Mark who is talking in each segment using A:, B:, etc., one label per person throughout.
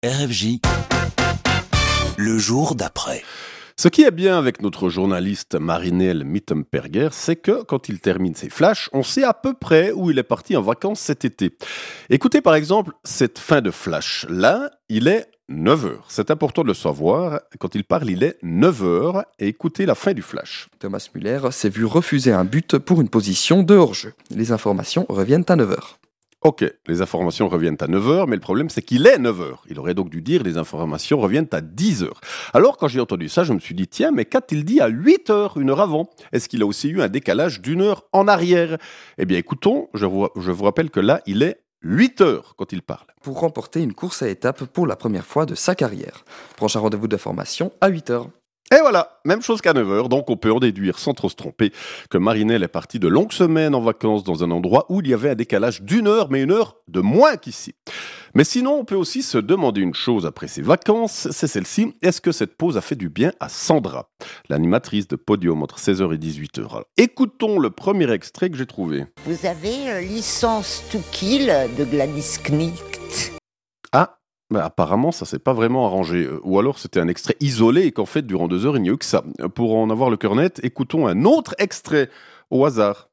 A: RFJ, le jour d'après.
B: Ce qui est bien avec notre journaliste Marinel Mittenperger, c'est que quand il termine ses flashs, on sait à peu près où il est parti en vacances cet été. Écoutez par exemple cette fin de flash. Là, il est 9h. C'est important de le savoir. Quand il parle, il est 9h. Et écoutez la fin du flash.
C: Thomas Müller s'est vu refuser un but pour une position de hors-jeu. Les informations reviennent à 9h.
B: Ok, les informations reviennent à 9h, mais le problème c'est qu'il est 9h. Il aurait donc dû dire les informations reviennent à 10h. Alors quand j'ai entendu ça, je me suis dit, tiens, mais qu'a-t-il dit à 8h, une heure avant ? Est-ce qu'il a aussi eu un décalage d'une heure en arrière ? Eh bien écoutons, je vous rappelle que là, il est 8h quand il parle.
C: Pour remporter une course à étapes pour la première fois de sa carrière. Prochain rendez-vous d'information à 8h.
B: Et voilà, même chose qu'à 9h, donc on peut en déduire sans trop se tromper que Marinel est parti de longues semaines en vacances dans un endroit où il y avait un décalage d'une heure, mais une heure de moins qu'ici. Mais sinon, on peut aussi se demander une chose après ses vacances, c'est celle-ci, est-ce que cette pause a fait du bien à Sandra, l'animatrice de Podium entre 16h et 18h. Alors, écoutons le premier extrait que j'ai trouvé.
D: Vous avez Licence to Kill de Gladys Knight.
B: Ah, bah apparemment, ça s'est pas vraiment arrangé. Ou alors c'était un extrait isolé et qu'en fait, durant 2 heures, il n'y a eu que ça. Pour en avoir le cœur net, écoutons un autre extrait au hasard.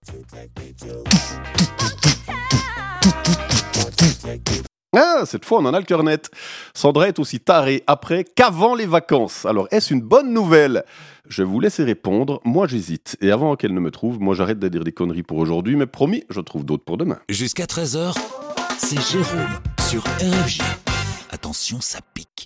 B: Ah, cette fois, on en a le cœur net. Sandra est aussi tarée après qu'avant les vacances. Alors, est-ce une bonne nouvelle ? Je vais vous laisser répondre. Moi, j'hésite. Et avant qu'elle ne me trouve, moi, j'arrête de dire des conneries pour aujourd'hui. Mais promis, je trouve d'autres pour demain.
A: Jusqu'à 13h, c'est Jérôme sur RFJ. Attention, ça pique.